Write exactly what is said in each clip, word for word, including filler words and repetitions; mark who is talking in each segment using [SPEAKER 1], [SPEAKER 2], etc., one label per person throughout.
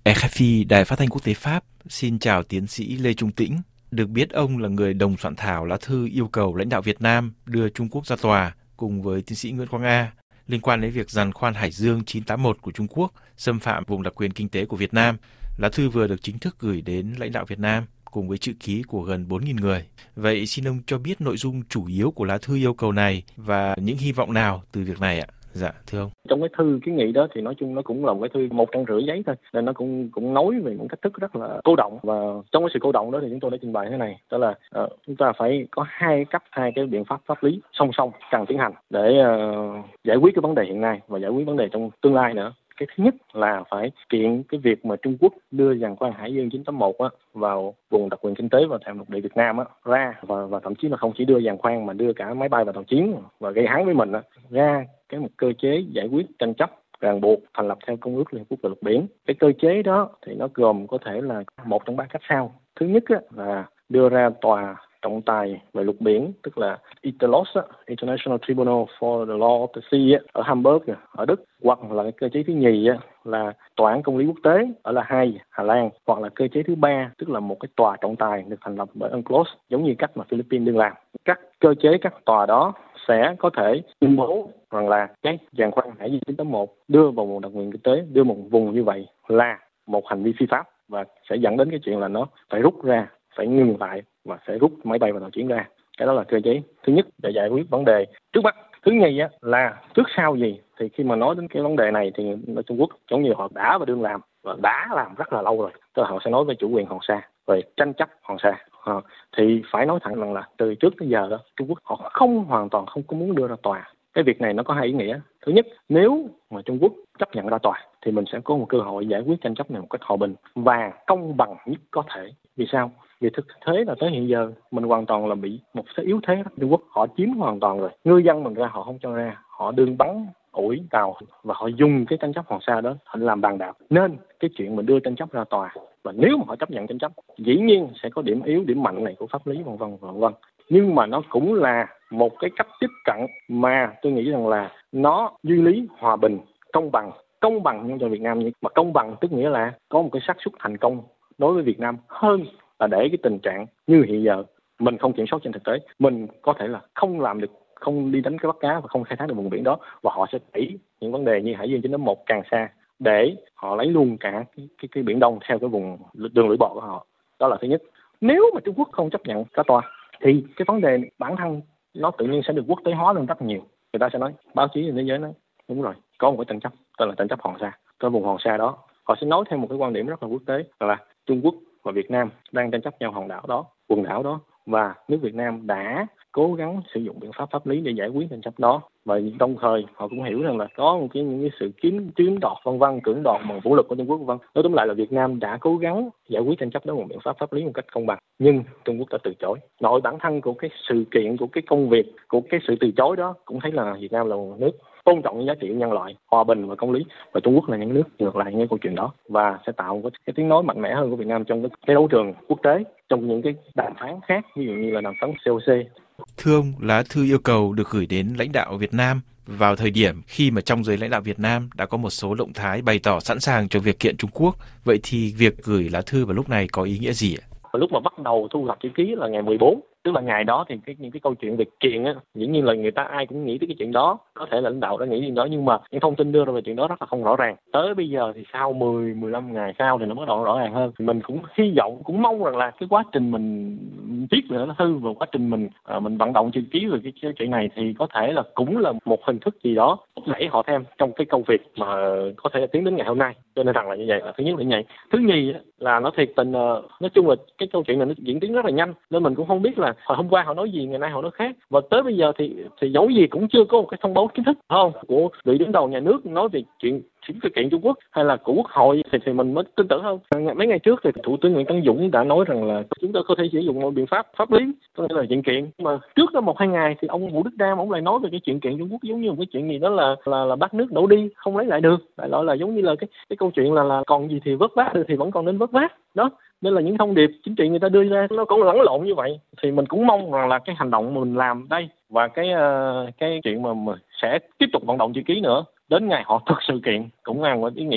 [SPEAKER 1] rờ ép i, Đài Phát thanh Quốc tế Pháp, xin chào tiến sĩ Lê Trung Tĩnh. Được biết ông là người đồng soạn thảo lá thư yêu cầu lãnh đạo Việt Nam đưa Trung Quốc ra tòa cùng với tiến sĩ Nguyễn Quang A liên quan đến việc giàn khoan Hải Dương chín tám một của Trung Quốc xâm phạm vùng đặc quyền kinh tế của Việt Nam. Lá thư vừa được chính thức gửi đến lãnh đạo Việt Nam cùng với chữ ký của gần bốn nghìn người. Vậy xin ông cho biết nội dung chủ yếu của lá thư yêu cầu này và những hy vọng nào từ việc này ạ? Dạ, thưa ông.
[SPEAKER 2] Trong cái thư kiến nghị đó thì nói chung nó cũng là một cái thư một trang rưỡi giấy thôi, nên nó cũng cũng nói về những cách thức rất là cô động, và trong cái sự cô động đó thì chúng tôi đã trình bày thế này, đó là uh, chúng ta phải có hai cách, hai cái biện pháp pháp lý song song cần tiến hành để uh, giải quyết cái vấn đề hiện nay và giải quyết vấn đề trong tương lai nữa. Cái thứ nhất là phải kiện cái việc mà Trung Quốc đưa giàn khoan Hải Dương chín tám một á, vào vùng đặc quyền kinh tế và thềm lục địa Việt Nam á, ra và, và thậm chí là không chỉ đưa giàn khoan mà đưa cả máy bay và tàu chiến và gây hấn với mình á, ra cái một cơ chế giải quyết tranh chấp ràng buộc thành lập theo Công ước Liên Hợp Quốc về luật biển. Cái cơ chế đó thì nó gồm có thể là một trong ba cách sau. Thứ nhất á, là đưa ra tòa trọng tài về luật biển, tức là I T L O S, International Tribunal for the Law of the Sea ở Hamburg ở Đức, hoặc là cái cơ chế thứ nhì là tòa án công lý quốc tế ở La Hay, Hà Lan, hoặc là cơ chế thứ ba tức là một cái tòa trọng tài được thành lập bởi UNCLOS, giống như cách mà Philippines đang làm. Các cơ chế các tòa đó sẽ có thể tuyên bố rằng là cái giàn khoan Hải Dương chín tám một đưa vào vùng đặc quyền kinh tế, đưa một vùng như vậy là một hành vi phi pháp và sẽ dẫn đến cái chuyện là nó phải rút ra, phải ngừng lại và sẽ rút máy bay và tàu chiến ra. Cái đó là cơ chế thứ nhất để giải quyết vấn đề trước mắt. Thứ nhì á, là trước sau gì thì khi mà nói đến cái vấn đề này thì Trung Quốc giống như họ đã và đương làm và đã làm rất là lâu rồi. Tức là họ sẽ nói về chủ quyền Hoàng Sa, về tranh chấp Hoàng Sa. À, thì phải nói thẳng rằng là từ trước tới giờ đó Trung Quốc họ không hoàn toàn không có muốn đưa ra tòa. Cái việc này nó có hai ý nghĩa. Thứ nhất, nếu mà Trung Quốc chấp nhận ra tòa thì mình sẽ có một cơ hội giải quyết tranh chấp này một cách hòa bình và công bằng nhất có thể. Vì sao? Vì thực thế là tới hiện giờ mình hoàn toàn là bị một thế yếu thế đó. Trung Quốc họ chiếm hoàn toàn rồi. Ngư dân mình ra họ không cho ra, họ đương bắn ủi tàu và họ dùng cái tranh chấp Hoàng Sa đó thành làm bàn đạp. Nên cái chuyện mình đưa tranh chấp ra tòa, và nếu mà họ chấp nhận tranh chấp, dĩ nhiên sẽ có điểm yếu, điểm mạnh này của pháp lý vân vân vân vân. Nhưng mà nó cũng là một cái cách tiếp cận mà tôi nghĩ rằng là nó duy lý, hòa bình, công bằng, công bằng nhưng cho Việt Nam, mà công bằng tức nghĩa là có một cái xác suất thành công đối với Việt Nam hơn là để cái tình trạng như hiện giờ mình không kiểm soát trên thực tế, mình có thể là không làm được, không đi đánh cái bắt cá và không khai thác được vùng biển đó, và họ sẽ đẩy những vấn đề như Hải Dương chín tám một càng xa để họ lấy luôn cả cái, cái, cái biển Đông theo cái vùng đường lưỡi bò của họ. Đó là thứ nhất. Nếu mà Trung Quốc không chấp nhận ra tòa thì cái vấn đề bản thân nó tự nhiên sẽ được quốc tế hóa lên rất nhiều. Người ta sẽ nói, báo chí trên thế giới nói đúng rồi, có một cái tranh chấp, tên là tranh chấp Hoàng Sa. Cái vùng Hoàng Sa đó, họ sẽ nói thêm một cái quan điểm rất là quốc tế là Trung Quốc và Việt Nam đang tranh chấp nhau hòn đảo đó, quần đảo đó, và nước Việt Nam đã cố gắng sử dụng biện pháp pháp lý để giải quyết tranh chấp đó, và đồng thời họ cũng hiểu rằng là có một cái những cái sự chiếm chiếm đoạt vân vân, cưỡng đoạt bằng vũ lực của Trung Quốc vân vân. Nói tóm lại là Việt Nam đã cố gắng giải quyết tranh chấp đó bằng biện pháp pháp lý một cách công bằng, nhưng Trung Quốc đã từ chối. Nội bản thân của cái sự kiện, của cái công việc, của cái sự từ chối đó cũng thấy là Việt Nam là một nước tôn trọng những giá trị nhân loại, hòa bình và công lý, và Trung Quốc là những nước ngược lại những câu chuyện đó, và sẽ tạo một cái tiếng nói mạnh mẽ hơn của Việt Nam trong cái, cái đấu trường quốc tế, trong những cái đàm phán khác, ví dụ như là đàm phán C O C.
[SPEAKER 1] Thưa ông, lá thư yêu cầu được gửi đến lãnh đạo Việt Nam vào thời điểm khi mà trong giới lãnh đạo Việt Nam đã có một số động thái bày tỏ sẵn sàng cho việc kiện Trung Quốc. Vậy thì việc gửi lá thư vào lúc này có ý nghĩa gì ạ?
[SPEAKER 2] Lúc mà bắt đầu thu thập chữ ký là ngày mười bốn, tức là ngày đó thì cái những cái câu chuyện về kiện á, dĩ nhiên là người ta ai cũng nghĩ tới cái chuyện đó, có thể là lãnh đạo đã nghĩ chuyện đó, nhưng mà những thông tin đưa ra về chuyện đó rất là không rõ ràng. Tới bây giờ thì sau mười mười lăm ngày sau thì nó bắt đầu rõ ràng hơn. Mình cũng hy vọng, cũng mong rằng là cái quá trình mình viết về lá thư và quá trình mình uh, mình vận động chữ ký về cái, cái chuyện này thì có thể là cũng là một hình thức gì đó thúc đẩy họ thêm trong cái công việc mà có thể tiến đến ngày hôm nay. Cho nên rằng là như vậy là thứ nhất là như vậy. Thứ nhì là nó thiệt tình, uh, nói chung là cái câu chuyện này nó diễn tiến rất là nhanh, nên mình cũng không biết là hồi hôm qua họ nói gì, ngày nay họ nói khác, và tới bây giờ thì thì dẫu gì cũng chưa có một cái thông báo chính thức không của vị đứng đầu nhà nước nói về chuyện chính sự kiện Trung Quốc hay là của quốc hội thì thì mình mới tin tưởng hơn. Mấy ngày trước thì Thủ tướng Nguyễn Tấn Dũng đã nói rằng là chúng ta có thể sử dụng một biện pháp pháp lý, có nghĩa là chuyện kiện. Mà trước đó một hai ngày thì ông Vũ Đức Đam ông lại nói về cái chuyện kiện Trung Quốc giống như một cái chuyện gì đó là là là bát nước đổ đi không lấy lại được, đại loại là giống như là cái cái câu chuyện là là còn gì thì vớt vát thì vẫn còn nên vớt vát đó. Nên là những thông điệp chính trị người ta đưa ra nó cũng lẫn lộn như vậy, thì mình cũng mong rằng là cái hành động mà mình làm đây và cái uh, cái chuyện mà, mà sẽ tiếp tục vận động chữ ký nữa đến ngày họ thực sự kiện cũng mang một ý nghĩa là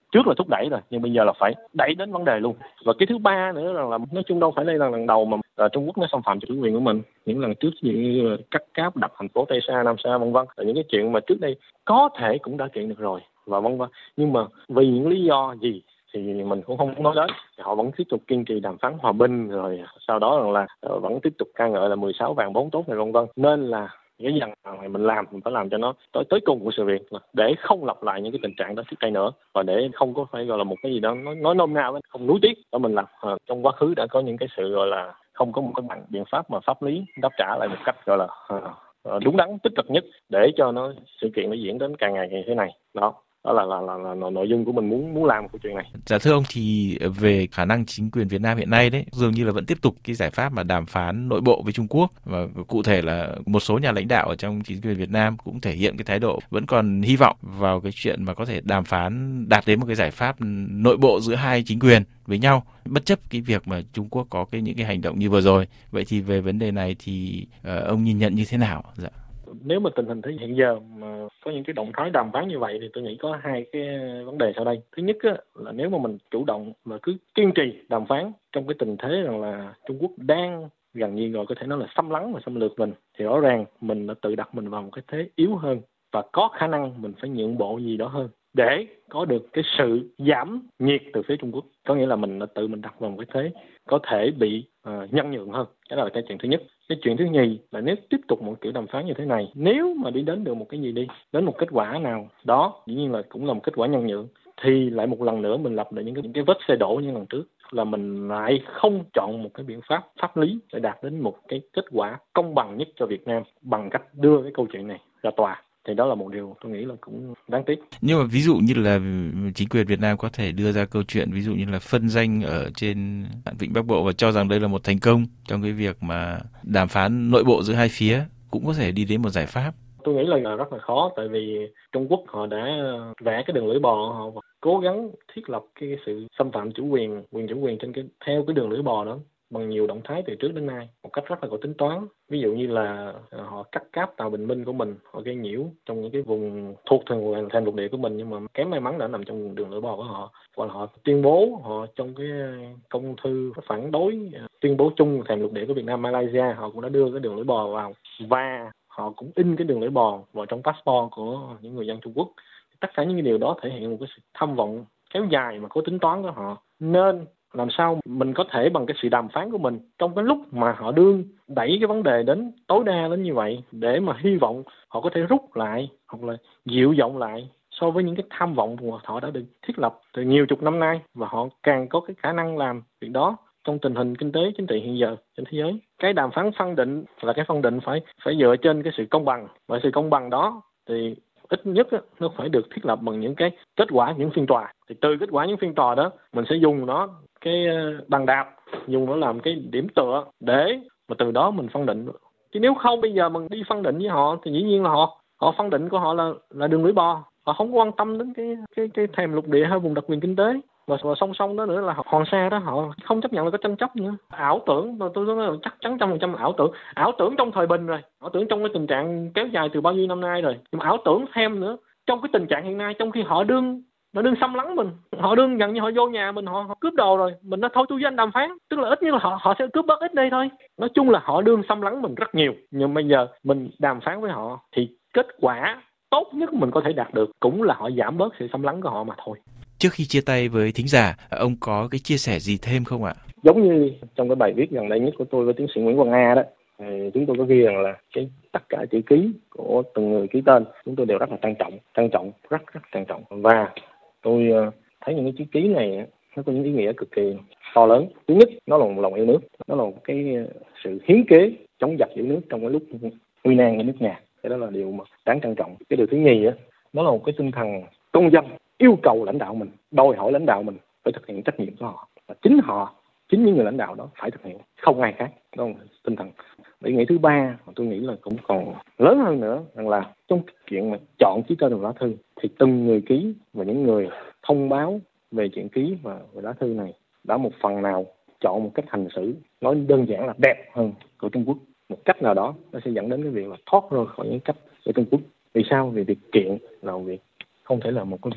[SPEAKER 2] trước là thúc đẩy rồi, nhưng bây giờ là phải đẩy đến vấn đề luôn. Và cái thứ ba nữa là, là nói chung đâu phải đây là lần đầu mà uh, Trung Quốc nó xâm phạm chủ quyền của mình. Những lần trước như cắt cáp đập thành phố Tây Sa, Nam Sa vân vân, là những cái chuyện mà trước đây có thể cũng đã kiện được rồi và vân vân. Nhưng mà vì những lý do gì thì mình cũng không nói đến, họ vẫn tiếp tục kiên trì đàm phán hòa bình, rồi sau đó là uh, vẫn tiếp tục ca ngợi là mười sáu vàng bốn tốt này vân vân. Nên là cái dần này mình làm mình phải làm cho nó tới tới cùng của sự việc, để không lặp lại những cái tình trạng đó trước đây nữa, và để không có phải gọi là một cái gì đó nói nói nôm na, không nuối tiếc đó mình làm. À, trong quá khứ đã có những cái sự gọi là không có một cái biện biện pháp mà pháp lý đáp trả lại một cách gọi là à, đúng đắn tích cực nhất, để cho nó sự kiện nó diễn đến càng ngày như thế này. Đó đó là là, là là nội dung của mình muốn muốn làm của chuyện này.
[SPEAKER 1] Dạ thưa ông, thì về khả năng chính quyền Việt Nam hiện nay đấy dường như là vẫn tiếp tục cái giải pháp mà đàm phán nội bộ với Trung Quốc, và cụ thể là một số nhà lãnh đạo ở trong chính quyền Việt Nam cũng thể hiện cái thái độ vẫn còn hy vọng vào cái chuyện mà có thể đàm phán đạt đến một cái giải pháp nội bộ giữa hai chính quyền với nhau, bất chấp cái việc mà Trung Quốc có cái những cái hành động như vừa rồi. Vậy thì về vấn đề này thì uh, ông nhìn nhận như thế nào? Dạ.
[SPEAKER 2] Nếu mà tình hình thế hiện giờ mà có những cái động thái đàm phán như vậy thì tôi nghĩ có hai cái vấn đề sau đây. Thứ nhất á, là nếu mà mình chủ động mà cứ kiên trì đàm phán trong cái tình thế rằng là Trung Quốc đang gần như rồi có thể nói là xâm lấn và xâm lược mình, thì rõ ràng mình đã tự đặt mình vào một cái thế yếu hơn, và có khả năng mình phải nhượng bộ gì đó hơn để có được cái sự giảm nhiệt từ phía Trung Quốc. Có nghĩa là mình đã tự mình đặt vào một cái thế có thể bị uh, nhân nhượng hơn. Đó là cái chuyện thứ nhất. Cái chuyện thứ nhì là nếu tiếp tục một kiểu đàm phán như thế này, nếu mà đi đến được một cái gì đi, đến một kết quả nào đó, dĩ nhiên là cũng là một kết quả nhân nhượng, thì lại một lần nữa mình lập lại những cái, những cái vết xe đổ như lần trước, là mình lại không chọn một cái biện pháp pháp lý để đạt đến một cái kết quả công bằng nhất cho Việt Nam bằng cách đưa cái câu chuyện này ra tòa. Thì đó là một điều tôi nghĩ là cũng đáng tiếc.
[SPEAKER 1] Nhưng mà ví dụ như là chính quyền Việt Nam có thể đưa ra câu chuyện ví dụ như là phân danh ở trên Vịnh Bắc Bộ và cho rằng đây là một thành công trong cái việc mà đàm phán nội bộ giữa hai phía, cũng có thể đi đến một giải pháp.
[SPEAKER 2] Tôi nghĩ là rất là khó, tại vì Trung Quốc họ đã vẽ cái đường lưỡi bò, họ cố gắng thiết lập cái sự xâm phạm chủ quyền, quyền chủ quyền trên cái theo cái đường lưỡi bò đó bằng nhiều động thái từ trước đến nay một cách rất là có tính toán. Ví dụ như là họ cắt cáp tàu bình minh của mình, họ gây nhiễu trong những cái vùng thuộc thềm thềm lục địa của mình, nhưng mà kém may mắn đã nằm trong đường lưỡi bò của họ. Và họ tuyên bố họ trong cái công thư phản đối tuyên bố chung thềm lục địa của Việt Nam Malaysia, họ cũng đã đưa cái đường lưỡi bò vào, và họ cũng in cái đường lưỡi bò vào trong passport của những người dân Trung Quốc. Tất cả những cái điều đó thể hiện một cái sự tham vọng kéo dài mà có tính toán của họ. Nên làm sao mình có thể bằng cái sự đàm phán của mình trong cái lúc mà họ đương đẩy cái vấn đề đến tối đa đến như vậy, để mà hy vọng họ có thể rút lại hoặc là dịu giọng lại so với những cái tham vọng của họ đã được thiết lập từ nhiều chục năm nay, và họ càng có cái khả năng làm việc đó trong tình hình kinh tế chính trị hiện giờ trên thế giới. Cái đàm phán phân định là cái phân định phải phải dựa trên cái sự công bằng, và sự công bằng đó thì ít nhất nó phải được thiết lập bằng những cái kết quả những phiên tòa. Thì từ kết quả những phiên tòa đó mình sẽ dùng nó cái bàn đạp, dùng nó làm cái điểm tựa để mà từ đó mình phân định. Chứ nếu không bây giờ mình đi phân định với họ thì dĩ nhiên là họ họ phân định của họ là là đường lưỡi bò, họ không quan tâm đến cái cái cái thềm lục địa hay vùng đặc quyền kinh tế. Và, và song song đó nữa là Hoàng Sa đó họ không chấp nhận là có tranh chấp nữa. Ảo tưởng, tôi nói là chắc chắn trăm phần trăm ảo tưởng, ảo tưởng trong thời bình rồi, ảo tưởng trong cái tình trạng kéo dài từ bao nhiêu năm nay rồi, nhưng mà ảo tưởng thêm nữa trong cái tình trạng hiện nay, trong khi họ đương nó đương xâm lấn mình, họ đương gần như họ vô nhà mình, họ, họ cướp đồ rồi, mình nói thôi tôi với anh đàm phán, tức là ít nhất là họ họ sẽ cướp bớt ít đây thôi. Nói chung là họ đương xâm lấn mình rất nhiều, nhưng bây giờ mình đàm phán với họ thì kết quả tốt nhất mình có thể đạt được cũng là họ giảm bớt sự xâm lấn của họ mà thôi.
[SPEAKER 1] Trước khi chia tay với thính giả, ông có cái chia sẻ gì thêm không ạ?
[SPEAKER 2] Giống như trong cái bài viết gần đây nhất của tôi với tiến sĩ Nguyễn Quang Nga đó, thì chúng tôi có ghi rằng là cái tất cả chữ ký của từng người ký tên chúng tôi đều rất là trân trọng, trân trọng rất rất trân trọng. Và tôi thấy những cái chữ ký này nó có những ý nghĩa cực kỳ to lớn. Thứ nhất, nó là một lòng yêu nước, nó là một cái sự hiến kế chống giặc giữ nước trong cái lúc nguy nan ở nước nhà. Cái đó là điều mà đáng trân trọng. Cái điều thứ nhì á, nó là một cái tinh thần công dân yêu cầu lãnh đạo mình, đòi hỏi lãnh đạo mình phải thực hiện trách nhiệm của họ, và chính họ, chính những người lãnh đạo đó phải thực hiện, không ai khác. Đó là tinh thần. Ý nghĩa thứ ba mà tôi nghĩ là cũng còn lớn hơn nữa, rằng là trong chuyện mà chọn ký tên vào lá thư thì từng người ký và những người thông báo về chuyện ký và về lá thư này đã một phần nào chọn một cách hành xử nói đơn giản là đẹp hơn của Trung Quốc. Một cách nào đó nó sẽ dẫn đến cái việc là thoát ra khỏi những cách của Trung Quốc. Vì sao? Vì việc kiện là một việc, không thể là một cái việc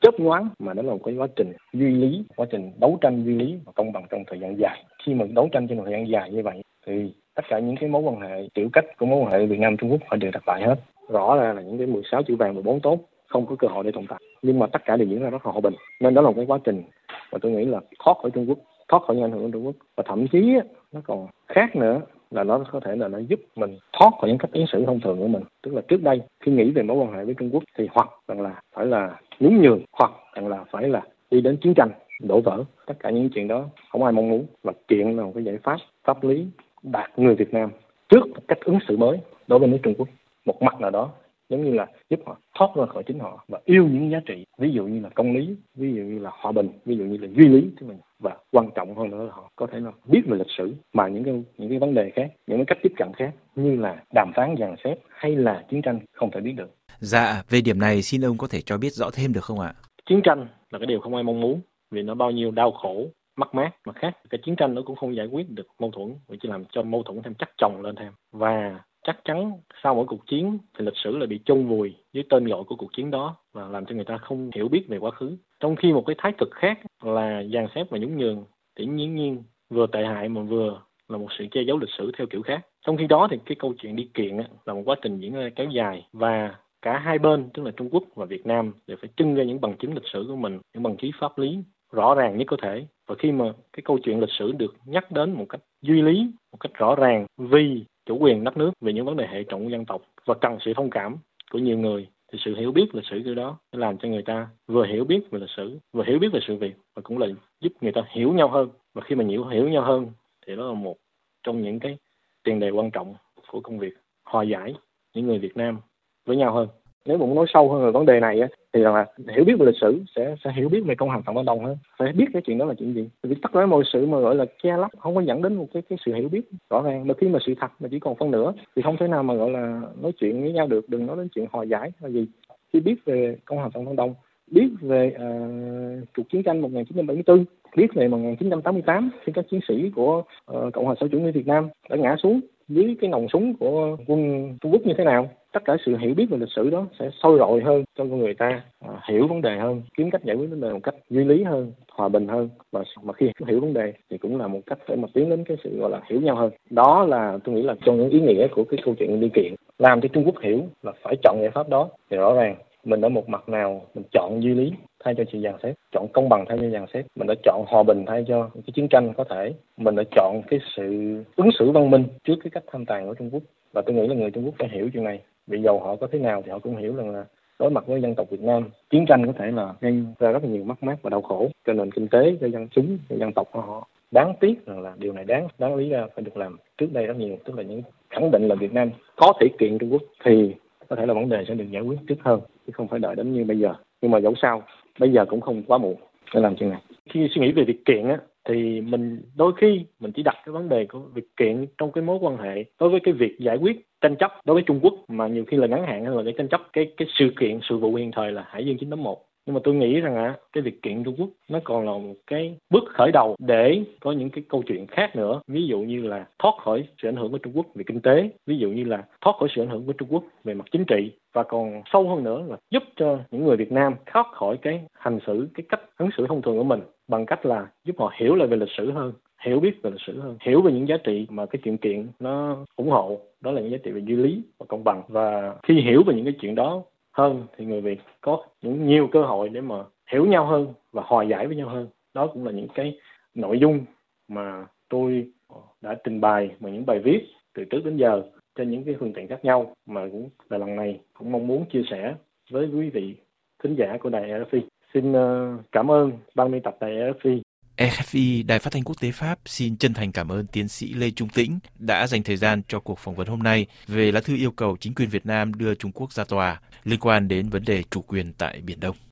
[SPEAKER 2] chớp nhoáng, mà đó là một cái quá trình duy lý, quá trình đấu tranh duy lý và công bằng trong thời gian dài. Khi mà đấu tranh trong thời gian dài như vậy thì tất cả những cái mối quan hệ tiểu cách của mối quan hệ Việt Nam Trung Quốc họ đều đặt lại hết. Rõ ra là những cái mười sáu chữ vàng, mười bốn tốt không có cơ hội để tồn tại, nhưng mà tất cả đều diễn ra rất là hòa bình. Nên đó là một cái quá trình mà tôi nghĩ là thoát khỏi Trung Quốc, thoát khỏi những ảnh hưởng của Trung Quốc, và thậm chí nó còn khác nữa là nó có thể là nó giúp mình thoát khỏi những cách ứng xử thông thường của mình. Tức là trước đây khi nghĩ về mối quan hệ với Trung Quốc thì hoặc rằng là phải là nhún nhường, hoặc rằng là phải là đi đến chiến tranh, đổ vỡ. Tất cả những chuyện đó không ai mong muốn, và kiện là một cái giải pháp pháp lý đạt người Việt Nam trước cách ứng xử mới đối với nước Trung Quốc. Một mặt nào đó giống như là giúp họ thoát ra khỏi chính họ và yêu những giá trị, ví dụ như là công lý, ví dụ như là hòa bình, ví dụ như là duy lý của mình, và quan trọng hơn nữa là họ có thể là biết về lịch sử mà những cái những cái vấn đề khác, những cái cách tiếp cận khác như là đàm phán dàn xếp hay là chiến tranh không thể biết được.
[SPEAKER 1] Dạ, về điểm này xin ông có thể cho biết rõ thêm được không ạ?
[SPEAKER 2] Chiến tranh là cái điều không ai mong muốn vì nó bao nhiêu đau khổ, mất mát, mà khác cái chiến tranh nó cũng không giải quyết được mâu thuẫn, mà chỉ làm cho mâu thuẫn thêm chắc chồng lên thêm. Và chắc chắn sau mỗi cuộc chiến thì lịch sử lại bị chôn vùi dưới tên gọi của cuộc chiến đó và làm cho người ta không hiểu biết về quá khứ. Trong khi một cái thái cực khác là dàn xếp và nhún nhường thì nhiên nhiên vừa tệ hại mà vừa là một sự che giấu lịch sử theo kiểu khác. Trong khi đó thì cái câu chuyện đi kiện là một quá trình diễn ra kéo dài, và cả hai bên, tức là Trung Quốc và Việt Nam, đều phải trưng ra những bằng chứng lịch sử của mình, những bằng chứng pháp lý rõ ràng nhất có thể. Và khi mà cái câu chuyện lịch sử được nhắc đến một cách duy lý, một cách rõ ràng vì chủ quyền đất nước, vì những vấn đề hệ trọng của dân tộc và cần sự thông cảm của nhiều người, thì sự hiểu biết lịch sử từ đó sẽ làm cho người ta vừa hiểu biết về lịch sử, vừa hiểu biết về sự việc, và cũng là giúp người ta hiểu nhau hơn. Và khi mà hiểu hiểu nhau hơn thì đó là một trong những cái tiền đề quan trọng của công việc hòa giải những người Việt Nam với nhau hơn. Nếu mà muốn nói sâu hơn về vấn đề này á, thì là hiểu biết về lịch sử sẽ sẽ hiểu biết về công hàm Phạm Văn Đồng hơn, phải biết cái chuyện đó là chuyện gì. Vì tất cả mọi sự mà gọi là che lấp không có dẫn đến một cái cái sự hiểu biết rõ ràng. Mà khi mà sự thật mà chỉ còn phân nửa thì không thể nào mà gọi là nói chuyện với nhau được. Đừng nói đến chuyện hòa giải là gì. Khi biết về công hàm Phạm Văn Đồng, biết về uh, cuộc chiến tranh một nghìn chín trăm bảy mươi tư, biết về một nghìn chín trăm tám mươi tám khi các chiến sĩ của uh, Cộng hòa xã hội chủ nghĩa Việt Nam đã ngã xuống dưới cái nòng súng của quân Trung Quốc như thế nào. Tất cả sự hiểu biết về lịch sử đó sẽ sôi nổi hơn cho con người ta à, hiểu vấn đề hơn, kiếm cách giải quyết vấn đề một cách duy lý hơn, hòa bình hơn. Và mà khi hiểu vấn đề thì cũng là một cách để mà tiến đến cái sự gọi là hiểu nhau hơn. Đó là tôi nghĩ là trong những ý nghĩa của cái câu chuyện đi kiện, làm cho Trung Quốc hiểu là phải chọn giải pháp đó. Thì rõ ràng mình ở một mặt nào mình chọn duy lý thay cho sự dàn xếp, chọn công bằng thay cho dàn xếp, mình đã chọn hòa bình thay cho cái chiến tranh có thể, mình đã chọn cái sự ứng xử văn minh trước cái cách tham tàn của Trung Quốc. Và tôi nghĩ là người Trung Quốc phải hiểu chuyện này. Vì dầu họ có thế nào thì họ cũng hiểu rằng là đối mặt với dân tộc Việt Nam, chiến tranh có thể là gây ra rất là nhiều mất mát và đau khổ cho nền kinh tế, cho dân chúng, cho dân tộc của họ. Đáng tiếc rằng là điều này đáng đáng lý ra phải được làm trước đây rất nhiều, tức là những khẳng định là Việt Nam có thể kiện Trung Quốc thì có thể là vấn đề sẽ được giải quyết trước hơn, chứ không phải đợi đến như bây giờ. Nhưng mà dẫu sao bây giờ cũng không quá muộn để làm chuyện này. Khi suy nghĩ về việc kiện á, thì mình đôi khi mình chỉ đặt cái vấn đề của việc kiện trong cái mối quan hệ đối với cái việc giải quyết tranh chấp đối với Trung Quốc, mà nhiều khi là ngắn hạn hơn là cái tranh chấp cái cái sự kiện sự vụ hiện thời là Hải Dương chín tám một. Nhưng mà tôi nghĩ rằng á, cái việc kiện Trung Quốc nó còn là một cái bước khởi đầu để có những cái câu chuyện khác nữa. Ví dụ như là thoát khỏi sự ảnh hưởng của Trung Quốc về kinh tế, ví dụ như là thoát khỏi sự ảnh hưởng của Trung Quốc về mặt chính trị, và còn sâu hơn nữa là giúp cho những người Việt Nam thoát khỏi cái hành xử, cái cách ứng xử thông thường của mình, bằng cách là giúp họ hiểu lại về lịch sử hơn, hiểu biết về lịch sử hơn, hiểu về những giá trị mà cái chuyện kiện nó ủng hộ, đó là những giá trị về duy lý và công bằng. Và khi hiểu về những cái chuyện đó hơn thì người Việt có những nhiều cơ hội để mà hiểu nhau hơn và hòa giải với nhau hơn. Đó cũng là những cái nội dung mà tôi đã trình bày bằng những bài viết từ trước đến giờ trên những cái phương tiện khác nhau, mà cũng là lần này cũng mong muốn chia sẻ với quý vị thính giả của đài rờ ép i. Xin cảm ơn ban biên tập đài rờ ép i.
[SPEAKER 1] rờ ép i, Đài Phát thanh Quốc tế Pháp, xin chân thành cảm ơn tiến sĩ Lê Trung Tĩnh đã dành thời gian cho cuộc phỏng vấn hôm nay về lá thư yêu cầu chính quyền Việt Nam đưa Trung Quốc ra tòa liên quan đến vấn đề chủ quyền tại Biển Đông.